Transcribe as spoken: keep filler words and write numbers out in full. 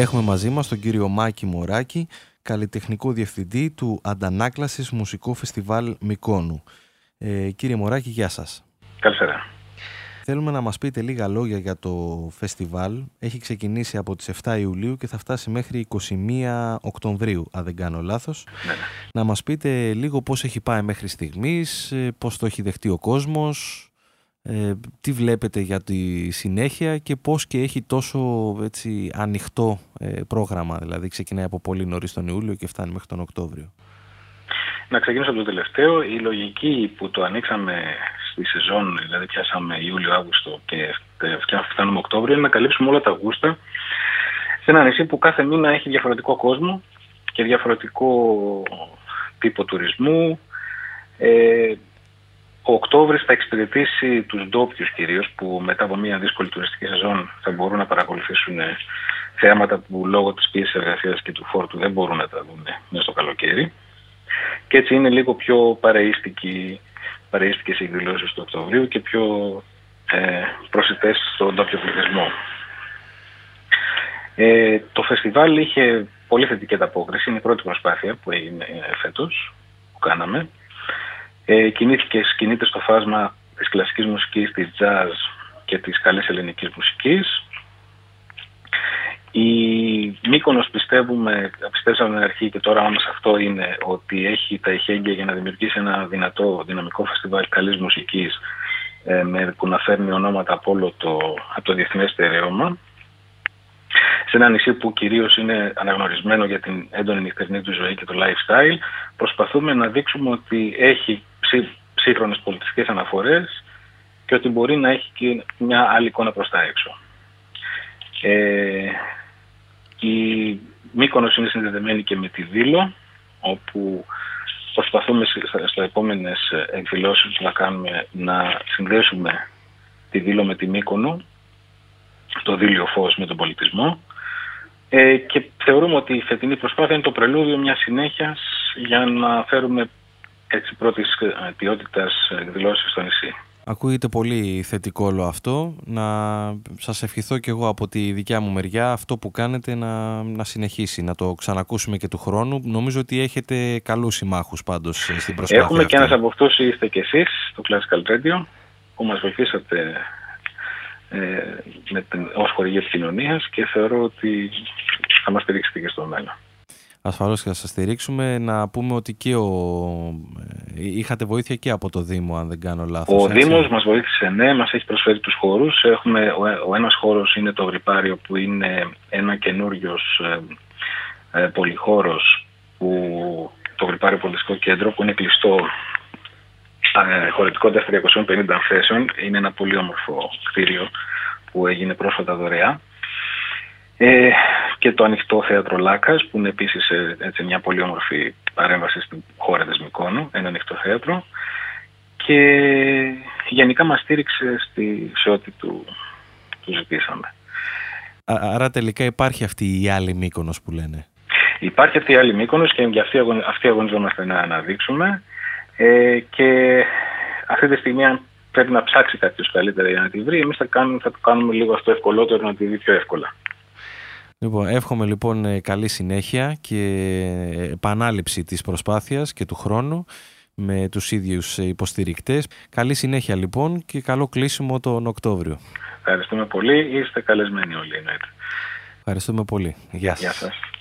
Έχουμε μαζί μας τον κύριο Μάκη Μωράκη, καλλιτεχνικό διευθυντή του Αντανάκλασης Μουσικό Φεστιβάλ Μυκόνου. Ε, κύριε Μωράκη, γεια σας. Καλησπέρα. Θέλουμε να μας πείτε λίγα λόγια για το φεστιβάλ. Έχει ξεκινήσει από τις εφτά Ιουλίου και θα φτάσει μέχρι είκοσι μία Οκτωβρίου, αν δεν κάνω λάθος. Ναι. Να μας πείτε λίγο πώς έχει πάει μέχρι στιγμής, πώς το έχει δεχτεί ο κόσμος, ε, τι βλέπετε για τη συνέχεια και πώς και έχει τόσο έτσι, ανοιχτό ε, πρόγραμμα. Δηλαδή ξεκινάει από πολύ νωρίς τον Ιούλιο και φτάνει μέχρι τον Οκτώβριο. Να ξεκινήσω από το τελευταίο. Η λογική που το ανοίξαμε στη σεζόν, δηλαδή πιάσαμε Ιούλιο-Αύγουστο και φτάνουμε Οκτώβριο, είναι να καλύψουμε όλα τα γούστα σε ένα νησί που κάθε μήνα έχει διαφορετικό κόσμο και διαφορετικό τύπο τουρισμού. Ε, ο Οκτώβρης θα εξυπηρετήσει τους ντόπιους κυρίως, που μετά από μια δύσκολη τουριστική σεζόν θα μπορούν να παρακολουθήσουν θέματα που λόγω της πίεσης εργασίας και του φόρτου δεν μπορούν να τα δουν μέσα στο καλοκαίρι. Και έτσι είναι λίγο πιο παρεΐστικες οι εκδηλώσεις του Οκτωβρίου και πιο ε, προσιτές στον ντόπιο πληθυσμό. Ε, το φεστιβάλ είχε πολύ θετική ανταπόκριση. Είναι η πρώτη προσπάθεια που έγινε φέτος, που κάναμε. Ε, κινήθηκε, κινείται στο φάσμα της κλασικής μουσικής, της jazz και της καλής ελληνικής μουσικής. Η Μύκονος πιστεύουμε, πιστεύσαμε στην αρχή και το όραμά μας αυτό είναι ότι έχει τα εχέγγυα για να δημιουργήσει ένα δυνατό, δυναμικό φεστιβάλ καλής μουσικής ε, με, που να φέρνει ονόματα από όλο το, από το διεθνές στερέωμα. Σε ένα νησί που κυρίως είναι αναγνωρισμένο για την έντονη νυχτερινή του ζωή και το lifestyle, προσπαθούμε να δείξουμε ότι έχει ψή, σύγχρονες πολιτιστικές αναφορές και ότι μπορεί να έχει και μια άλλη εικόνα προς τα έξω. Ε, η Μύκονος είναι συνδεδεμένη και με τη Δήλο, όπου προσπαθούμε στις επόμενες εκδηλώσεις που θα κάνουμε να συνδέσουμε τη Δήλο με τη Μύκονο, το Δήλιο Φως με τον πολιτισμό, ε, και θεωρούμε ότι η φετινή προσπάθεια είναι το πρελούδιο μιας συνέχειας για να φέρουμε έτσι πρώτης ποιότητας εκδηλώσεις στο νησί. Ακούγεται πολύ θετικό όλο αυτό. Να σας ευχηθώ και εγώ από τη δικιά μου μεριά αυτό που κάνετε να, να συνεχίσει, να το ξανακούσουμε και του χρόνου. Νομίζω ότι έχετε καλούς συμμάχους πάντως στην προσπάθεια. Έχουμε αυτή. Και ένας από αυτούς είστε και εσείς, το Classical Radio, που μας βοηθήσατε ε, με την, ως χορηγή επικοινωνίας και θεωρώ ότι θα μας στηρίξετε και στο μέλλον. Ασφαλώς και θα σας στηρίξουμε. Να πούμε ότι και ο... είχατε βοήθεια και από το Δήμο, αν δεν κάνω λάθος. Ο έτσι. Δήμος μας βοήθησε, ναι, μας έχει προσφέρει τους χώρους. Έχουμε, ο, ο ένας χώρος είναι το Γρυπάριο, που είναι ένα καινούριος ε, ε, πολυχώρος, που, το Γρυπάριο Πολιτιστικό Κέντρο, που είναι κλειστό, ε, χωρητικότητα τριακόσιες πενήντα θέσεων. Είναι ένα πολύ όμορφο κτίριο που έγινε πρόσφατα δωρεά. Ε, και το ανοιχτό θέατρο Λάκας, που είναι επίσης έτσι, μια πολύ όμορφη παρέμβαση στην χώρα της Μυκόνου, ένα ανοιχτό θέατρο, και γενικά μας στήριξε στη, σε ό,τι του, του ζητήσαμε. Άρα τελικά υπάρχει αυτή η άλλη Μύκονος που λένε. Υπάρχει αυτή η άλλη Μύκονος και για αυτή, αυτή αγωνιζόμαστε να αναδείξουμε, ε, και αυτή τη στιγμή αν πρέπει να ψάξει κάποιος καλύτερα για να τη βρει, εμείς θα, κάνουμε, θα το κάνουμε λίγο αυτό ευκολότερο, να τη δει πιο εύκολα. Λοιπόν, εύχομαι λοιπόν καλή συνέχεια και επανάληψη της προσπάθειας και του χρόνου με τους ίδιους υποστηρικτές. Καλή συνέχεια λοιπόν και καλό κλείσιμο τον Οκτώβριο. Ευχαριστούμε πολύ. Είστε καλεσμένοι όλοι. Ευχαριστούμε πολύ. Γεια σας. Γεια σας.